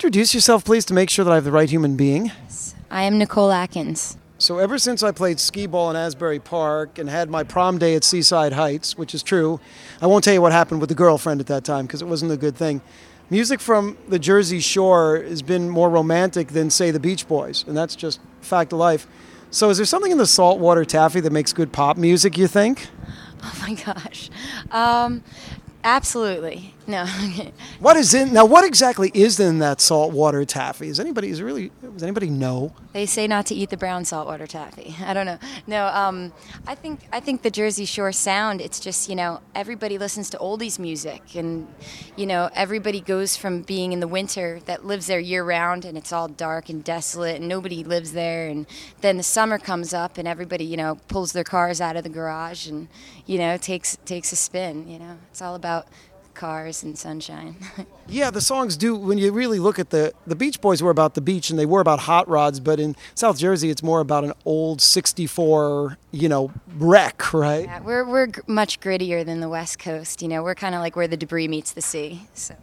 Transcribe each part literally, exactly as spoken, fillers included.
introduce yourself, please, to make sure that I have the right human being? I am Nicole Atkins. So ever since I played skee ball in Asbury Park and had my prom day at Seaside Heights, which is true, I won't tell you what happened with the girlfriend at that time because it wasn't a good thing. Music from the Jersey Shore has been more romantic than, say, the Beach Boys, and that's just fact of life. So is there something in the saltwater taffy that makes good pop music, you think? Oh my gosh. Um, absolutely. No. What is in now? What exactly is in that saltwater taffy? Is anybody is it really? Does anybody know? They say not to eat the brown saltwater taffy. I don't know. No. Um, I think I think the Jersey Shore sound. It's just, you know, everybody listens to oldies music, and you know, everybody goes from being in the winter that lives there year round, and it's all dark and desolate, and nobody lives there, and then the summer comes up, and everybody, you know, pulls their cars out of the garage, and you know, takes takes a spin. You know, it's all about cars and sunshine. Yeah, the songs do, when you really look at the, the Beach Boys were about the beach and they were about hot rods, but in South Jersey it's more about an old sixty-four, you know, wreck, right? Yeah, we're we're g- much grittier than the West Coast, you know, we're kind of like where the debris meets the sea, so.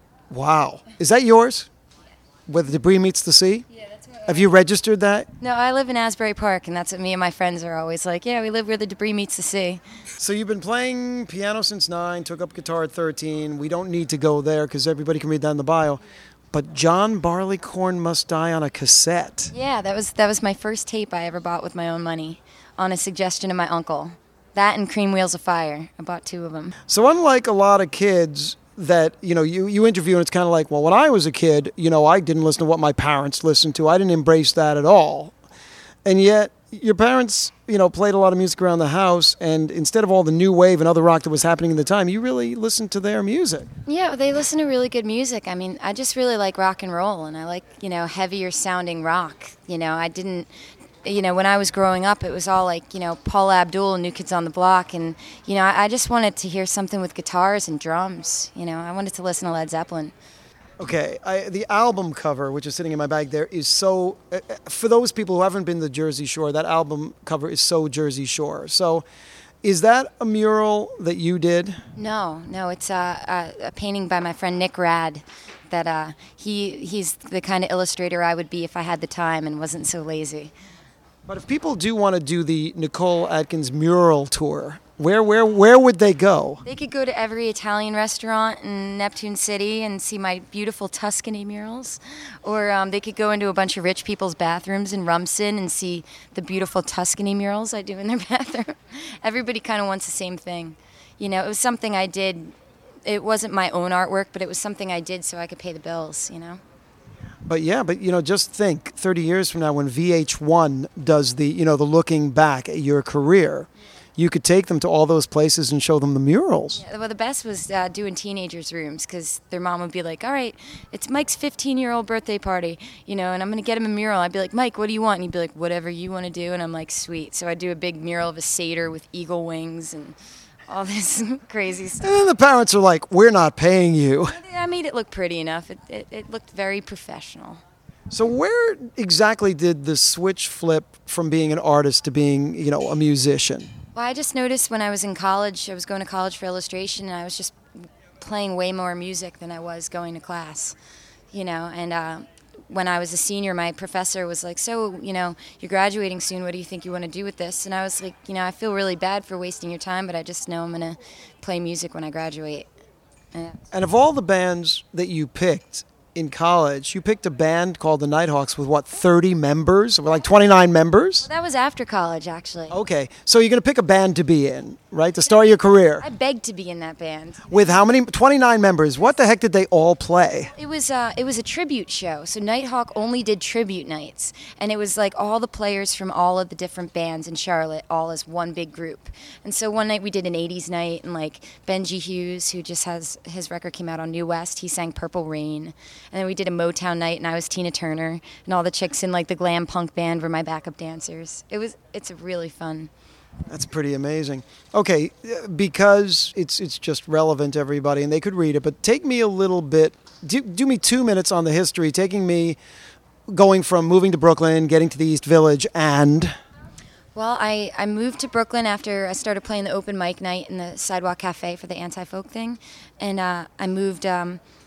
Wow. Is that yours? Where the debris meets the sea? Yeah, that's what Have you registered that? No, I live in Asbury Park, and that's what me and my friends are always like, yeah, we live where the debris meets the sea. So you've been playing piano since nine, took up guitar at thirteen. We don't need to go there because everybody can read that in the bio. But John Barleycorn Must Die on a cassette. Yeah, that was that was my first tape I ever bought with my own money, on a suggestion of my uncle. That and Cream Wheels of Fire. I bought two of them. So unlike a lot of kids that, you know, you, you interview and it's kind of like, well, when I was a kid, you know, I didn't listen to what my parents listened to. I didn't embrace that at all. And yet your parents, you know, played a lot of music around the house, and instead of all the new wave and other rock that was happening at the time, you really listened to their music. Yeah, they listen to really good music. I mean, I just really like rock and roll, and I like, you know, heavier sounding rock. You know, I didn't, you know, when I was growing up, it was all like, you know, Paula Abdul and New Kids on the Block, and, you know, I, I just wanted to hear something with guitars and drums. You know, I wanted to listen to Led Zeppelin. Okay, I, the album cover, which is sitting in my bag there, is so, uh, for those people who haven't been to Jersey Shore, that album cover is so Jersey Shore. So is that a mural that you did? No, no, it's a, a, a painting by my friend Nick Rad. That uh, he he's the kind of illustrator I would be if I had the time and wasn't so lazy. But if people do want to do the Nicole Atkins mural tour, where where where would they go? They could go to every Italian restaurant in Neptune City and see my beautiful Tuscany murals. Or um, they could go into a bunch of rich people's bathrooms in Rumson and see the beautiful Tuscany murals I do in their bathroom. Everybody kind of wants the same thing. You know, it was something I did. It wasn't my own artwork, but it was something I did so I could pay the bills, you know? But yeah, but you know, just think thirty years from now when V H one does the, you know, the looking back at your career, you could take them to all those places and show them the murals. Yeah, well, the best was uh, doing teenagers' rooms because their mom would be like, all right, it's Mike's fifteen-year-old birthday party, you know, and I'm going to get him a mural. I'd be like, Mike, what do you want? And he'd be like, whatever you want to do. And I'm like, sweet. So I'd do a big mural of a satyr with eagle wings and all this crazy stuff. And then the parents are like, we're not paying you. I made it look pretty enough. It, it, it looked very professional. So where exactly did the switch flip from being an artist to being, you know, a musician? Well, I just noticed when I was in college, I was going to college for illustration, and I was just playing way more music than I was going to class, you know, and uh, when I was a senior, my professor was like, so, you know, you're graduating soon, what do you think you want to do with this? And I was like, you know, I feel really bad for wasting your time, but I just know I'm going to play music when I graduate. Yeah. And of all the bands that you picked in college, you picked a band called the Nighthawks with, what, thirty members? Or like twenty-nine members? Well, that was after college, actually. Okay, so you're going to pick a band to be in, right, to start your career. I begged to be in that band. With how many? twenty-nine members. What the heck did they all play? It was uh, it was a tribute show. So Nighthawk only did tribute nights, and it was like all the players from all of the different bands in Charlotte, all as one big group. And so one night we did an eighties night, and like Benji Hughes, who just has his record came out on New West, he sang Purple Rain. And then we did a Motown night, and I was Tina Turner, and all the chicks in like the glam punk band were my backup dancers. It was it's really fun. That's pretty amazing. Okay, because it's it's just relevant to everybody and they could read it, but take me a little bit, do, do me two minutes on the history, taking me, going from moving to Brooklyn, getting to the East Village, and... Well, I, I moved to Brooklyn after I started playing the open mic night in the Sidewalk Cafe for the anti-folk thing, and uh, I moved... Um,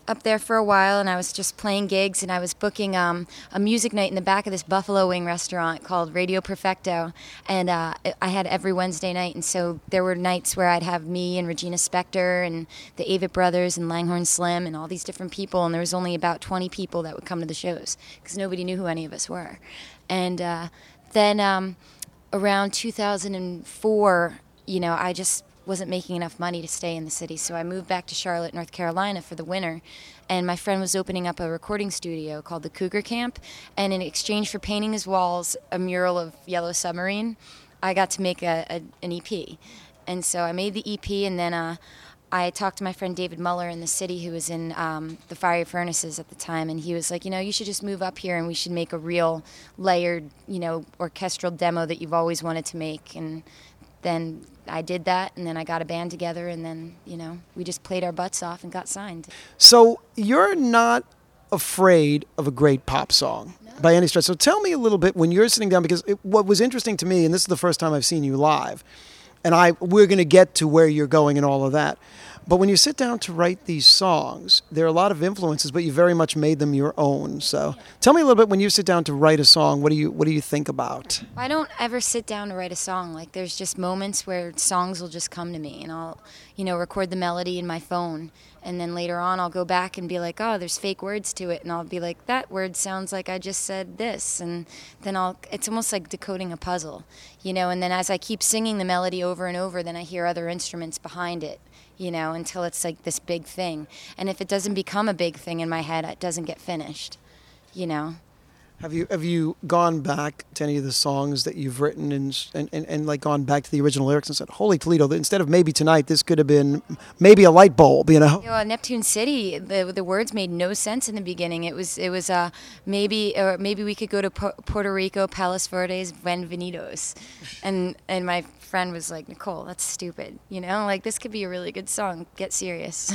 up there for a while, and I was just playing gigs, and I was booking um, a music night in the back of this Buffalo Wing restaurant called Radio Perfecto, and uh, I had every Wednesday night, and so there were nights where I'd have me and Regina Spektor and the Avett Brothers and Langhorne Slim and all these different people, and there was only about twenty people that would come to the shows because nobody knew who any of us were. And uh, then um, around two thousand four, you know, I just wasn't making enough money to stay in the city, so I moved back to Charlotte, North Carolina for the winter, and my friend was opening up a recording studio called the Cougar Camp, and in exchange for painting his walls a mural of Yellow Submarine, I got to make a, a, an E P. And so I made the E P, and then uh, I talked to my friend David Muller in the city, who was in um, the Fiery Furnaces at the time, and he was like, you know, you should just move up here and we should make a real layered, you know, orchestral demo that you've always wanted to make. And then I did that, and then I got a band together, and then, you know, we just played our butts off and got signed. So you're not afraid of a great pop song no. by any stretch. So tell me a little bit when you're sitting down, because it, what was interesting to me, and this is the first time I've seen you live, and I we're going to get to where you're going and all of that. But when you sit down to write these songs, there are a lot of influences, but you very much made them your own. So tell me a little bit, when you sit down to write a song, what do you what do you think about? I don't ever sit down to write a song. Like, there's just moments where songs will just come to me, and I'll, you know, record the melody in my phone, and then later on I'll go back and be like, oh, there's fake words to it, and I'll be like, that word sounds like I just said this, and then I'll, it's almost like decoding a puzzle, you know, and then as I keep singing the melody over and over, then I hear other instruments behind it, you know, until it's like this big thing. And if it doesn't become a big thing in my head, it doesn't get finished, you know. Have you have you gone back to any of the songs that you've written and and, and, and like gone back to the original lyrics and said, holy Toledo, instead of maybe tonight, this could have been maybe a light bulb, you know? You know, Neptune City, the the words made no sense in the beginning. It was it was uh maybe or maybe we could go to P- Puerto Rico, Palos Verdes, Bienvenidos, and and my friend was like, Nicole, that's stupid, you know, like this could be a really good song. Get serious.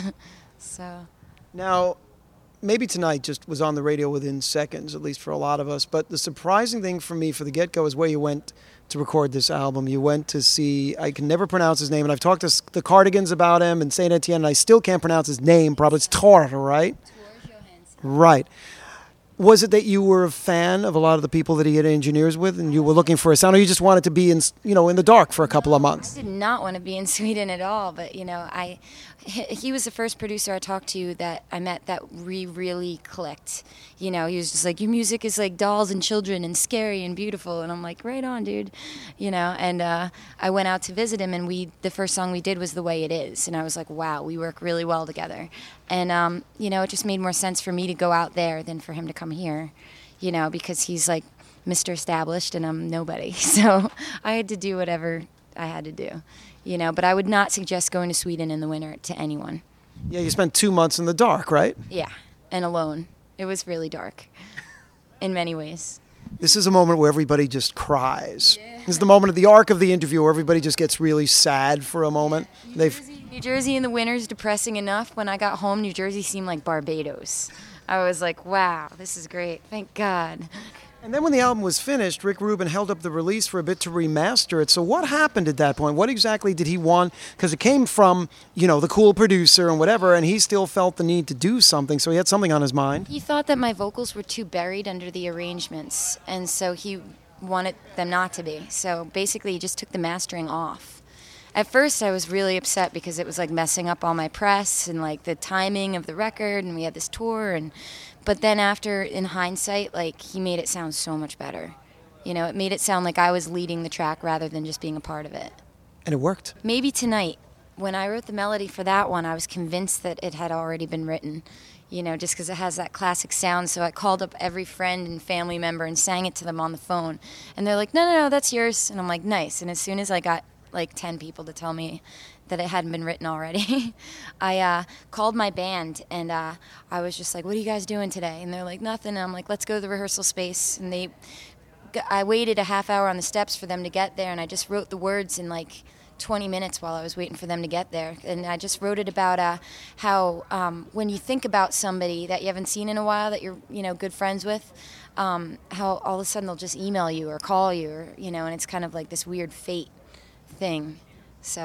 So now, Maybe Tonight just was on the radio within seconds, at least for a lot of us. But the surprising thing for me for the get-go is where you went to record this album. You went to see, I can never pronounce his name, and I've talked to the Cardigans about him and Saint Etienne, and I still can't pronounce his name. Probably it's Tor, right? Tor Johansson. Right. Was it that you were a fan of a lot of the people that he had engineers with, and you were looking for a sound, or you just wanted to be in, you know, in the dark for a couple of months? I did not want to be in Sweden at all, but you know, I he was the first producer I talked to that I met that we really clicked. You know, he was just like, your music is like dolls and children and scary and beautiful, and I'm like, right on, dude. You know, and uh, I went out to visit him, and we the first song we did was The Way It Is, and I was like, wow, we work really well together. And um, you know, it just made more sense for me to go out there than for him to come here, you know, because he's like Mister Established and I'm nobody. So I had to do whatever I had to do, you know, but I would not suggest going to Sweden in the winter to anyone. Yeah, you spent two months in the dark, right? Yeah, and alone. It was really dark in many ways. This is a moment where everybody just cries. Yeah. This is the moment of the arc of the interview where everybody just gets really sad for a moment. New Jersey, New Jersey in the winter is depressing enough. When I got home, New Jersey seemed like Barbados. I was like, wow, this is great. Thank God. And then when the album was finished, Rick Rubin held up the release for a bit to remaster it. So what happened at that point? What exactly did he want? Because it came from, you know, the cool producer and whatever, and he still felt the need to do something. So he had something on his mind. He thought that my vocals were too buried under the arrangements, and so he wanted them not to be. So basically, he just took the mastering off. At first, I was really upset because it was like messing up all my press and like the timing of the record, and we had this tour, and but then after, in hindsight, like he made it sound so much better. You know, it made it sound like I was leading the track rather than just being a part of it. And it worked. Maybe Tonight. When I wrote the melody for that one, I was convinced that it had already been written, you know, just because it has that classic sound. So I called up every friend and family member and sang it to them on the phone. And they're like, no, no, no, that's yours. And I'm like, nice. And as soon as I got like ten people to tell me that it hadn't been written already, I uh, called my band, and uh, I was just like, what are you guys doing today? And they're like, nothing. And I'm like, let's go to the rehearsal space. And they, I waited a half hour on the steps for them to get there, and I just wrote the words in like twenty minutes while I was waiting for them to get there. And I just wrote it about uh, how um, when you think about somebody that you haven't seen in a while, that you're, you know, good friends with, um, how all of a sudden they'll just email you or call you, or, you know, and it's kind of like this weird fate thing. So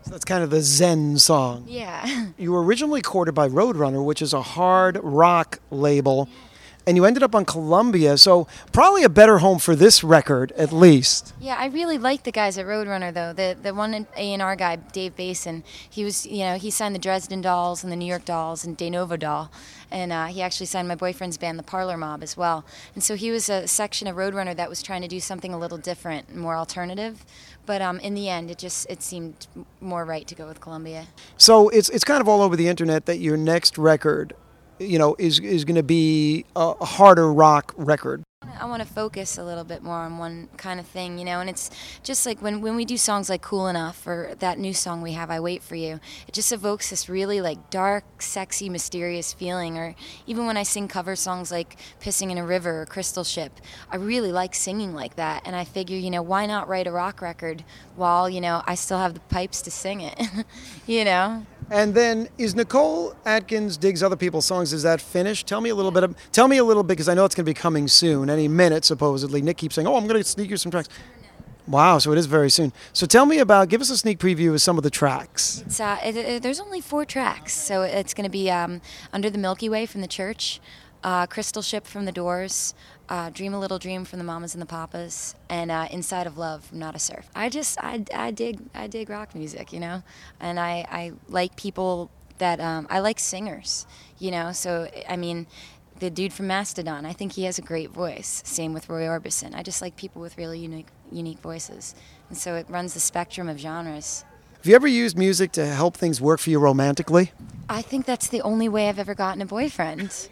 So that's kind of the Zen song. Yeah. You were originally courted by Roadrunner, which is a hard rock label, and you ended up on Columbia, so probably a better home for this record, at least. Yeah, I really like the guys at Roadrunner, though. The the one A and R guy, Dave Basin, he was, you know, he signed the Dresden Dolls and the New York Dolls and De Novo Doll, and uh, he actually signed my boyfriend's band, the Parlor Mob, as well. And so he was a section of Roadrunner that was trying to do something a little different, more alternative. But um, in the end, it just it seemed more right to go with Columbia. So it's it's kind of all over the internet that your next record, you know, is is going to be a, a harder rock record. I want to focus a little bit more on one kind of thing, you know, and it's just like when, when we do songs like Cool Enough or that new song we have, I Wait For You, it just evokes this really like dark, sexy, mysterious feeling. Or even when I sing cover songs like Pissing in a River or Crystal Ship, I really like singing like that, and I figure, you know, why not write a rock record while, you know, I still have the pipes to sing it, you know? And then, is Nicole Atkins Digs Other People's Songs, is that finished? Tell me a little bit. Of, tell me a little bit, because I know it's going to be coming soon, any minute, supposedly. Nick keeps saying, oh, I'm going to sneak you some tracks. Wow, so it is very soon. So tell me about, give us a sneak preview of some of the tracks. It's, uh, it, it, there's only four tracks, so it's going to be um, Under the Milky Way from The Church, uh, Crystal Ship from The Doors, uh, Dream a Little Dream from The Mamas and the Papas, and uh, Inside of Love from Not a Surf. I just, I, I dig I dig rock music, you know, and I, I like people that, um, I like singers, you know, so, I mean, the dude from Mastodon, I think he has a great voice. Same with Roy Orbison. I just like people with really unique, unique voices, and so it runs the spectrum of genres. Have you ever used music to help things work for you romantically? I think that's the only way I've ever gotten a boyfriend.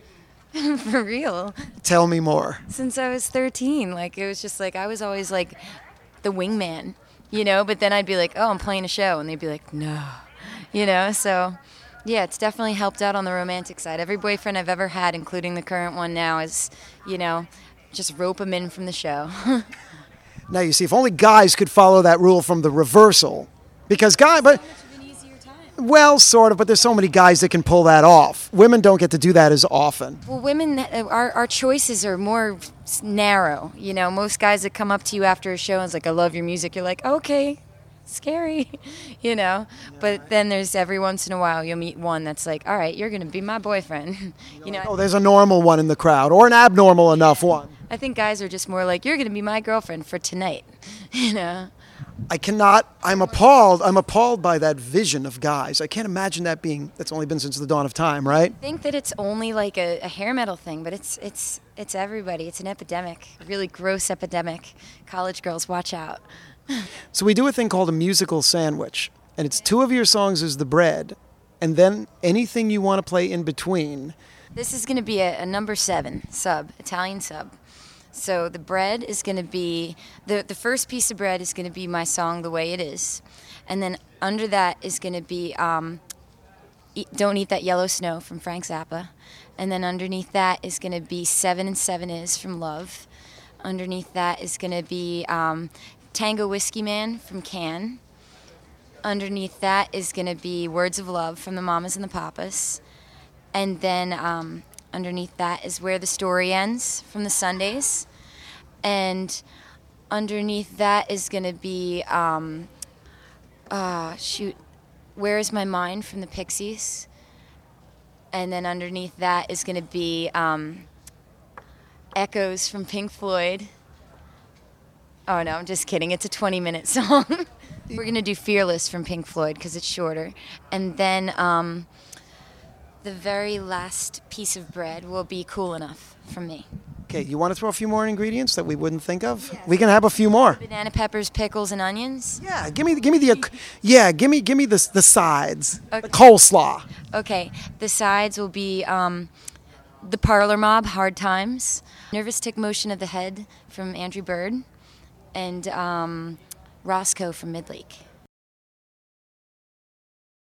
For real. Tell me more. Since I was thirteen, like it was just like I was always like the wingman, you know, but then I'd be like, "Oh, I'm playing a show." And they'd be like, "No." You know, so yeah, it's definitely helped out on the romantic side. Every boyfriend I've ever had, including the current one now, is, you know, just rope them in from the show. Now, you see, if only guys could follow that rule from the reversal. Because guy, but well, sort of, but there's so many guys that can pull that off. Women don't get to do that as often. Well, women, our our choices are more narrow. You know, most guys that come up to you after a show and is like, "I love your music," you're like, "Okay, scary," you know. But then there's every once in a while you'll meet one that's like, "All right, you're gonna be my boyfriend," you know. Oh, there's a normal one in the crowd, or an abnormal enough one. I think guys are just more like, "You're gonna be my girlfriend for tonight," you know. I cannot, I'm appalled, I'm appalled by that vision of guys. I can't imagine that being, that's only been since the dawn of time, right? I think that it's only like a, a hair metal thing, but it's it's it's everybody. It's an epidemic, a really gross epidemic. College girls, watch out. So we do a thing called a musical sandwich, and it's two of your songs is the bread, and then anything you want to play in between. This is going to be a, a number seven sub, Italian sub. So the bread is going to be, the, the first piece of bread is going to be my song, The Way It Is. And then under that is going to be um, Eat, Don't Eat That Yellow Snow from Frank Zappa. And then underneath that is going to be Seven and Seven Is from Love. Underneath that is going to be um, Tango Whiskey Man from Can. Underneath that is going to be Words of Love from the Mamas and the Papas. And then um, underneath that is Where the Story Ends from the Sundays. And underneath that is going to be, um, uh, shoot, Where Is My Mind from the Pixies. And then underneath that is going to be um, Echoes from Pink Floyd. Oh, no, I'm just kidding. It's a twenty-minute song. We're going to do Fearless from Pink Floyd because it's shorter. And then um, the very last piece of bread will be Cool Enough from me. Okay, you want to throw a few more ingredients that we wouldn't think of? Yes. We can have a few more. Banana peppers, pickles, and onions. Yeah, give me, give me the, yeah, give me, give me the the sides, Okay. the coleslaw. Okay, the sides will be um, The Parlor Mob, Hard Times, Nervous Tick Motion of the Head from Andrew Bird, and um, Roscoe from Midlake.